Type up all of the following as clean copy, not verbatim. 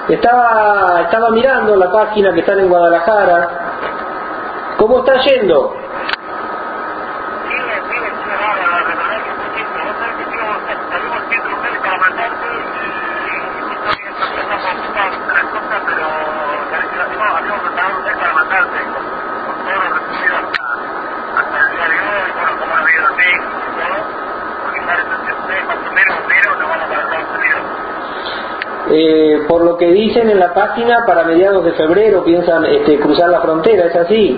Estaba mirando la página que están en Guadalajara. ¿Cómo está yendo? Por lo que dicen en la página, para mediados de febrero piensan cruzar la frontera, ¿es así?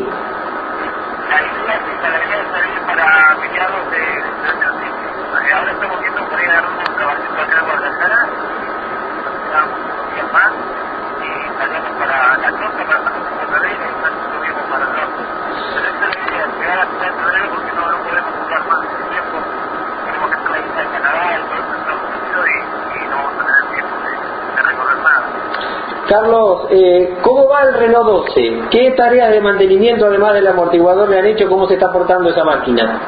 Carlos, ¿cómo va el Renault 12? ¿Qué tareas de mantenimiento, además del amortiguador, le han hecho? ¿Cómo se está portando esa máquina?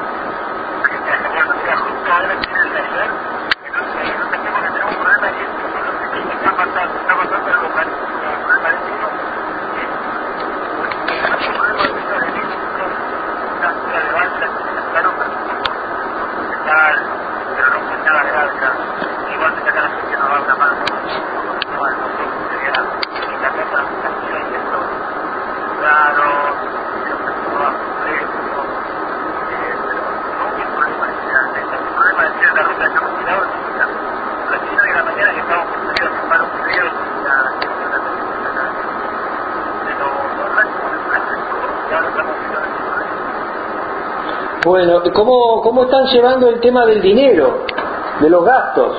Bueno, ¿cómo están llevando el tema del dinero, de los gastos?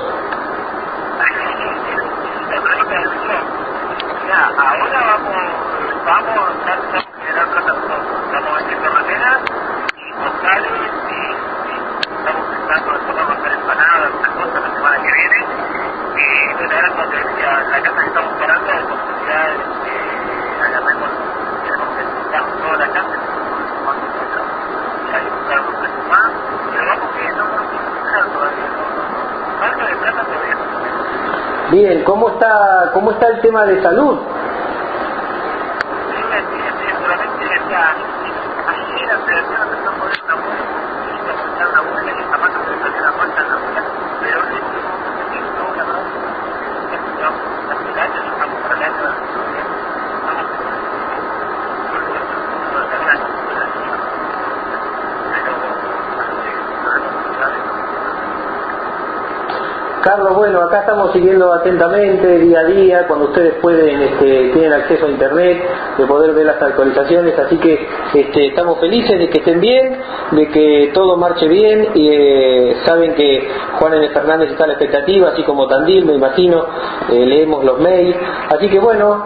Bien, ¿cómo está el tema de salud? Carlos, bueno, acá estamos siguiendo atentamente día a día, cuando ustedes tienen acceso a internet, de poder ver las actualizaciones, así que estamos felices de que estén bien, de que todo marche bien, y saben que Juan N. Fernández está a la expectativa, así como Tandil, me imagino, leemos los mails, así que bueno,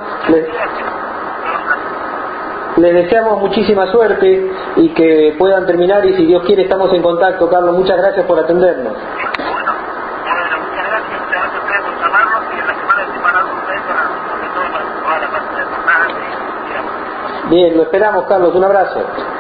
les deseamos muchísima suerte y que puedan terminar, y si Dios quiere estamos en contacto. Carlos, muchas gracias por atendernos. Bien, lo esperamos, Carlos, un abrazo.